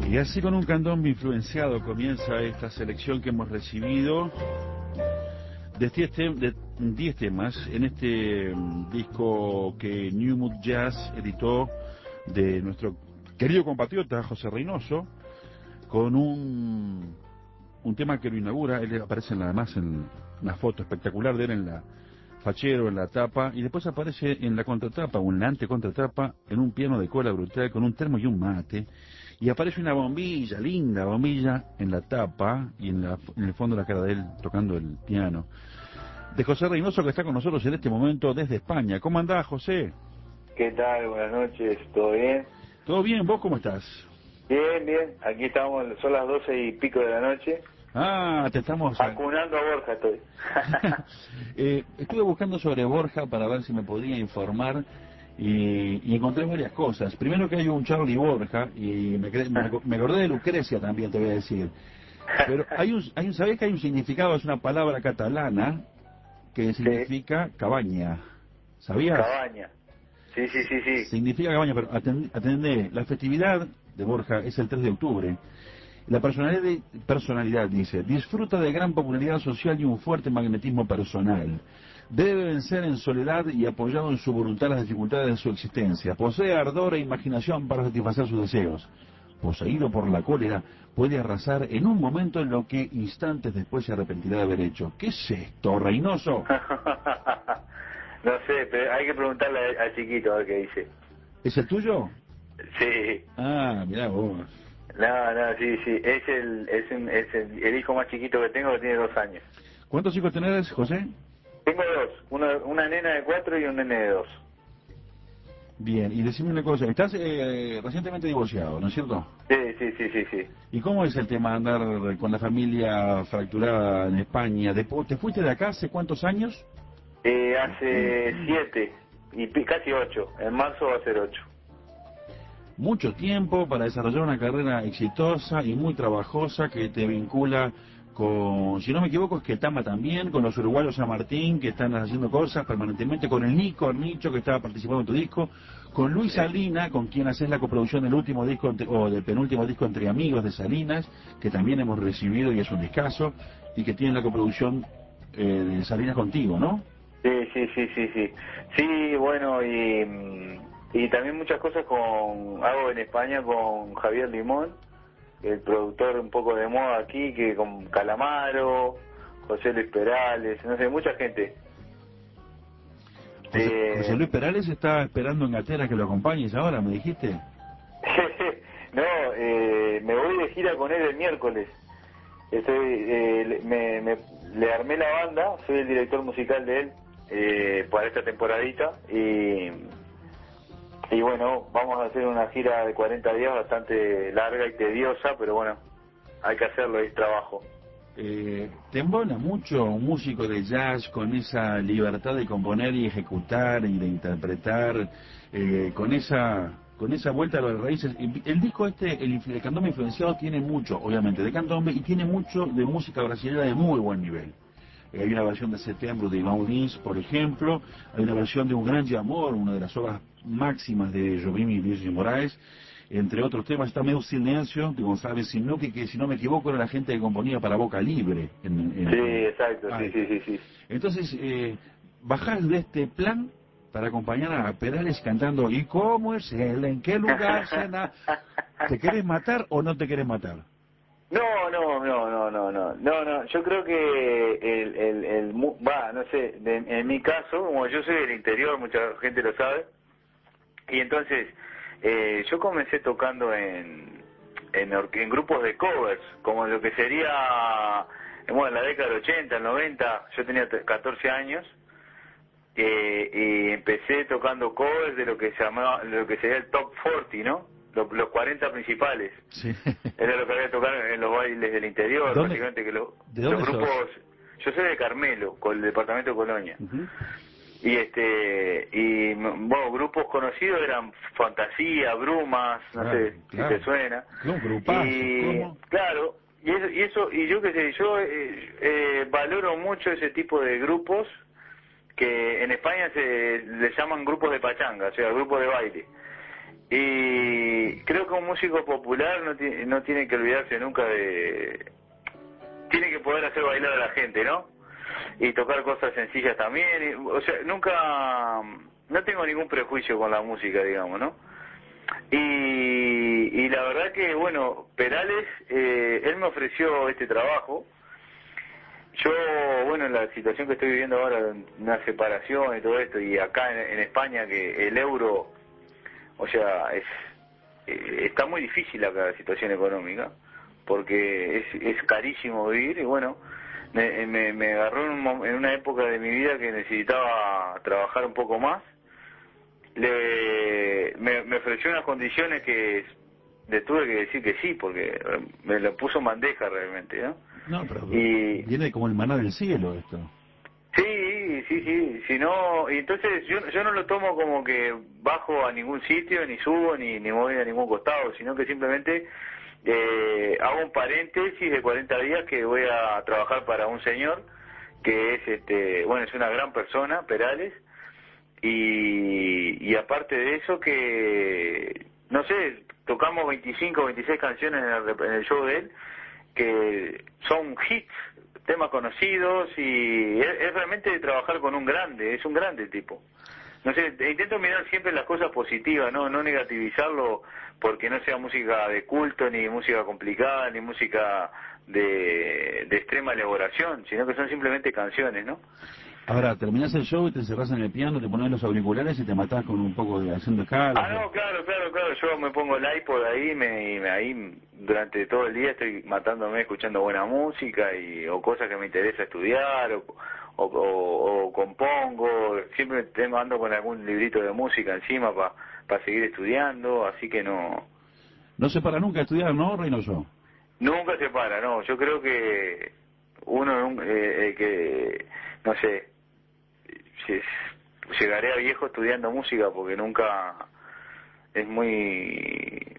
Y así con un candombe influenciado comienza esta selección que hemos recibido de 10 temas en este disco que New Mood Jazz editó de nuestro querido compatriota José Reynoso, con un tema que lo inaugura. Él aparece además en una foto espectacular de él en la fachero, en la tapa, y después aparece en la contratapa o en la antecontratapa en un piano de cola brutal con un termo y un mate, y aparece una bombilla, linda bombilla, en la tapa y en el fondo la cara de él tocando el piano. De José Reynoso, que está con nosotros en este momento desde España. ¿Cómo andás, José? ¿Qué tal? Buenas noches, ¿todo bien? ¿Todo bien? ¿Vos cómo estás? Bien, bien, aquí estamos, son las 12:00 de la noche. Ah, te estamos... Vacunando a Borja estoy. Estuve buscando sobre Borja para ver si me podía informar y encontré varias cosas. Primero que hay un Charlie Borja y me acordé de Lucrecia también, te voy a decir. Pero ¿sabés que hay un significado? Es una palabra catalana que significa cabaña. ¿Sabías? Cabaña. Sí. Significa cabaña, pero atendé, la festividad de Borja es el 3 de octubre. La personalidad, dice, disfruta de gran popularidad social y un fuerte magnetismo personal. Debe vencer en soledad y apoyado en su voluntad las dificultades de su existencia. Posee ardor e imaginación para satisfacer sus deseos. Poseído por la cólera, puede arrasar en un momento en lo que instantes después se arrepentirá de haber hecho. ¿Qué es esto, Reynoso? No sé, pero hay que preguntarle al chiquito a ver qué dice. ¿Es el tuyo? Sí. Ah, mirá vos. No, sí, es el hijo más chiquito que tengo, que tiene 2 años. ¿Cuántos hijos tenés, José? Tengo 2, una nena de 4 y un nene de 2. Bien, y decime una cosa, estás recientemente divorciado, ¿no es cierto? Sí. ¿Y cómo es el tema de andar con la familia fracturada en España? ¿Te fuiste de acá hace cuántos años? Hace 7 y casi 8, en marzo va a ser 8. Mucho tiempo para desarrollar una carrera exitosa y muy trabajosa que te vincula con, si no me equivoco, es Ketama también, con los uruguayos San Martín, que están haciendo cosas permanentemente, con el Nicho, que estaba participando en tu disco, con Luis Salina, con quien haces la coproducción del último disco, o del penúltimo disco Entre Amigos de Salinas, que también hemos recibido y es un discazo, y que tiene la coproducción de Salinas contigo, ¿no? Sí. Sí, bueno, y también muchas cosas hago en España con Javier Limón, el productor un poco de moda aquí, que con Calamaro, José Luis Perales, no sé, mucha gente. José Luis Perales está esperando en Gatera que lo acompañes ahora, ¿me dijiste? No, me voy de gira con él el miércoles. Le armé la banda, soy el director musical de él para esta temporadita y bueno, vamos a hacer una gira de 40 días bastante larga y tediosa, pero bueno, hay que hacerlo, es trabajo. ¿Te embona mucho un músico de jazz con esa libertad de componer y ejecutar y de interpretar, con esa vuelta a las raíces? El disco el candombe influenciado, tiene mucho, obviamente, de candombe y tiene mucho de música brasileña de muy buen nivel. Hay una versión de Setembro de Iván Lins, por ejemplo, hay una versión de Un Grande Amor, una de las obras máximas de Jobim y Luis de Moraes. Entre otros temas está Meu Silencio de González Sinuque, que si no me equivoco era la gente que componía para Boca Libre. Sí, exacto, sí. Entonces, bajás de este plan para acompañar a Perales cantando ¿Y cómo es él? ¿En qué lugar cena? ¿Te querés matar o no te querés matar? No, yo creo que no sé, en mi caso, como yo soy del interior, mucha gente lo sabe, y entonces yo comencé tocando en grupos de covers, como lo que sería, bueno, en la década del 80, el 90, yo tenía 14 años, y empecé tocando covers de lo que sería el Top 40, ¿no? Los 40 principales. Sí. Era lo que había tocado en los bailes del interior, básicamente, que los grupos. Sos? Yo soy de Carmelo, con el departamento de Colonia. Uh-huh. Y bueno, grupos conocidos eran Fantasía, Brumas, no sé si te suena. Un grupazo, ¿cómo? Claro, y yo qué sé, yo valoro mucho ese tipo de grupos que en España se le llaman grupos de pachanga, o sea, grupos de baile. Y creo que un músico popular no tiene que olvidarse nunca de... Tiene que poder hacer bailar a la gente, ¿no? Y tocar cosas sencillas también. O sea, nunca... No tengo ningún prejuicio con la música, digamos, ¿no? Y la verdad que, bueno, Perales, él me ofreció este trabajo. Yo, bueno, en la situación que estoy viviendo ahora, una separación y todo esto, y acá en España, que el euro, o sea, está muy difícil acá la situación económica, porque es carísimo vivir, y bueno, me agarró en una época de mi vida que necesitaba trabajar un poco más. Me ofreció unas condiciones que le tuve que decir que sí, porque me lo puso en bandeja realmente, ¿no? No, pero Y viene como el maná del cielo esto. sí, si no, y entonces yo no lo tomo como que bajo a ningún sitio, ni subo, ni me voy a ningún costado, sino que simplemente hago un paréntesis de 40 días que voy a trabajar para un señor que es, bueno, es una gran persona, Perales, y aparte de eso que, no sé, tocamos 25 o 26 canciones en el show de él, que son hits, temas conocidos, y es realmente trabajar con un grande, es un grande tipo. No sé, intento mirar siempre las cosas positivas, no negativizarlo porque no sea música de culto, ni música complicada, ni música de extrema elaboración, sino que son simplemente canciones, ¿no? Ahora, terminás el show y te encerrás en el piano, te pones los auriculares y te matás con un poco de haciendo escalas. No, claro, yo me pongo el iPod ahí, ahí durante todo el día estoy matándome escuchando buena música o cosas que me interesa estudiar, o compongo, siempre ando con algún librito de música encima para seguir estudiando, así que No se para nunca a estudiar, ¿no, Reynoso? nunca se para, no, yo creo que uno, que, no sé, si- llegaré a viejo estudiando música porque nunca... es muy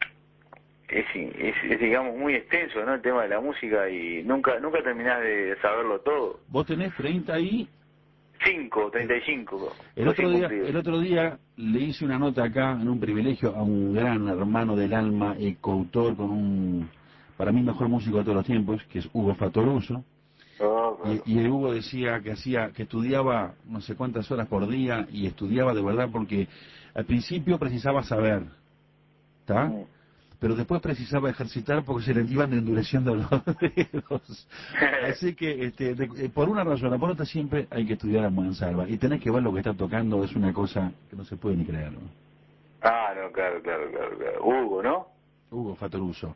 digamos muy extenso, ¿no? El tema de la música, y nunca terminás de saberlo todo. Vos tenés 30 y... 35 El otro recién día, cumplidos. el otro día le hice una nota acá en un privilegio a un gran hermano del alma y coautor con un, para mí, mejor músico de todos los tiempos, que es Hugo Fatoruso. Claro. Y el Hugo decía que estudiaba no sé cuántas horas por día, y estudiaba de verdad porque al principio precisaba saber, ¿está? Mm. Pero después precisaba ejercitar porque se le iban endureciendo los dedos. Así que, por una razón o por otra, siempre hay que estudiar a mansalva. Y tenés que ver lo que está tocando, es una cosa que no se puede ni creer, ¿no? No, claro. Hugo, ¿no? Hugo Fatoruso.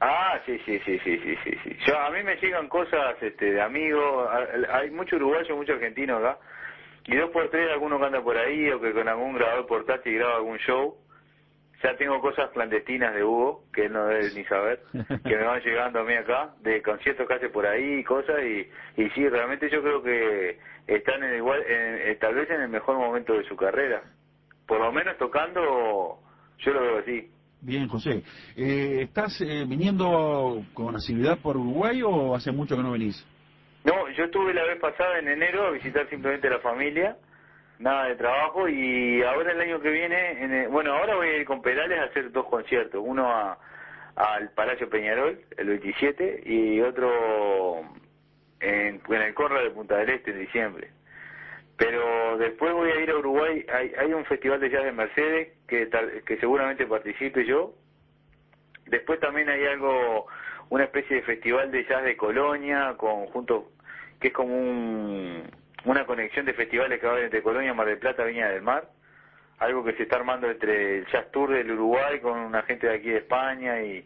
Sí. A mí me llegan cosas de amigos, hay mucho uruguayo, mucho argentino acá, y dos por tres alguno que anda por ahí, o que con algún grabador portátil graba algún show. Ya tengo cosas clandestinas de Hugo, que él no debe ni saber, que me van llegando a mí acá, de conciertos que hace por ahí y cosas, y sí, realmente yo creo que están tal vez en el mejor momento de su carrera. Por lo menos tocando, yo lo veo así. Bien, José. ¿Estás viniendo con asiduidad por Uruguay o hace mucho que no venís? No, yo estuve la vez pasada en enero a visitar simplemente a la familia, nada de trabajo, y ahora el año que viene, bueno, ahora voy a ir con Perales a hacer dos conciertos, uno al Palacio Peñarol el 27 y otro en el Corra de Punta del Este en diciembre. Pero después voy a ir a Uruguay, hay un festival de jazz de Mercedes que seguramente participe yo. Después también hay una especie de festival de jazz de Colonia, que es como una conexión de festivales que va a haber entre Colonia, Mar del Plata, Viña del Mar. Algo que se está armando entre el Jazz Tour del Uruguay con una gente de aquí de España, y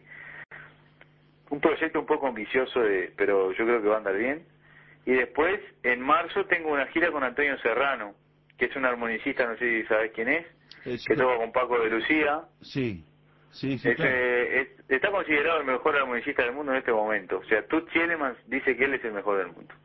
un proyecto un poco ambicioso, pero yo creo que va a andar bien. Y después, en marzo, tengo una gira con Antonio Serrano, que es un armonicista, no sé si sabes quién es, que toca con Paco de Lucía. Sí, claro. Está considerado el mejor armonicista del mundo en este momento. O sea, Toots Thielemans dice que él es el mejor del mundo.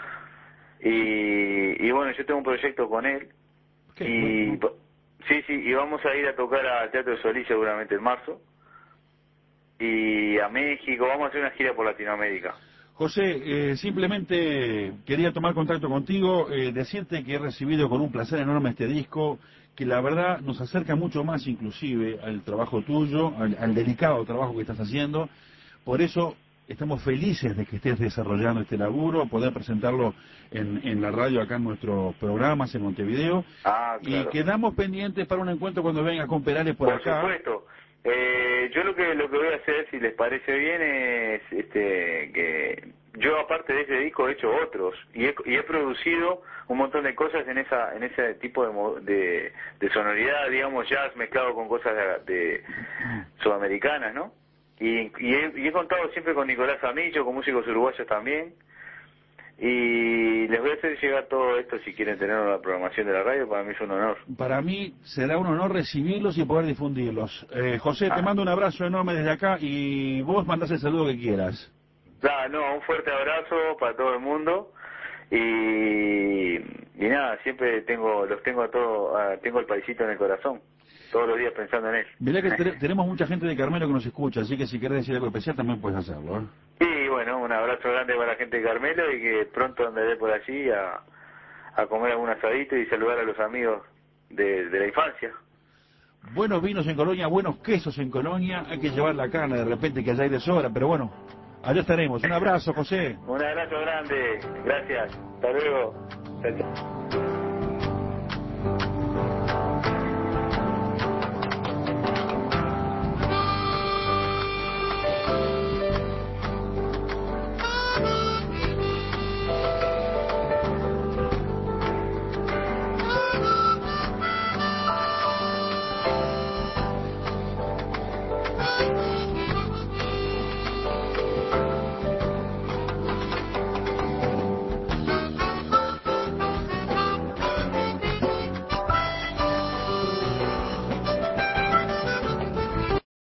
Y bueno, yo tengo un proyecto con él. Bueno. Y vamos a ir a tocar al Teatro de Solís seguramente en marzo. Y a México, vamos a hacer una gira por Latinoamérica. José, simplemente quería tomar contacto contigo, decirte que he recibido con un placer enorme este disco, que la verdad nos acerca mucho más inclusive al trabajo tuyo, al delicado trabajo que estás haciendo. Por eso estamos felices de que estés desarrollando este laburo, poder presentarlo en la radio acá en nuestros programas en Montevideo. Ah, Y claro. quedamos pendientes para un encuentro cuando vengas con Perales por acá. Por supuesto. Yo lo que voy a hacer, si les parece bien, es que yo aparte de ese disco he hecho otros y he producido un montón de cosas en ese tipo de sonoridad, digamos, jazz mezclado con cosas de sudamericanas, ¿no? Y he contado siempre con Nicolás Amillo, con músicos uruguayos también. Y les voy a hacer llegar todo esto si quieren tener la programación de la radio, para mí es un honor. Para mí será un honor recibirlos y poder difundirlos. José, te mando un abrazo enorme desde acá y vos mandás el saludo que quieras. No, un fuerte abrazo para todo el mundo y nada, siempre los tengo a todos, tengo el paisito en el corazón, todos los días pensando en él. Mirá que tenemos mucha gente de Carmelo que nos escucha, así que si querés decir algo especial también puedes hacerlo, ¿eh? Y bueno, un abrazo grande para la gente de Carmelo y que pronto andaré por allí a comer algún asadito y saludar a los amigos de la infancia. Buenos vinos en Colonia, buenos quesos en Colonia, hay que llevar la carne de repente que allá hay de sobra, pero bueno, allá estaremos. Un abrazo, José. Un abrazo grande, gracias, hasta luego. Chao, chao.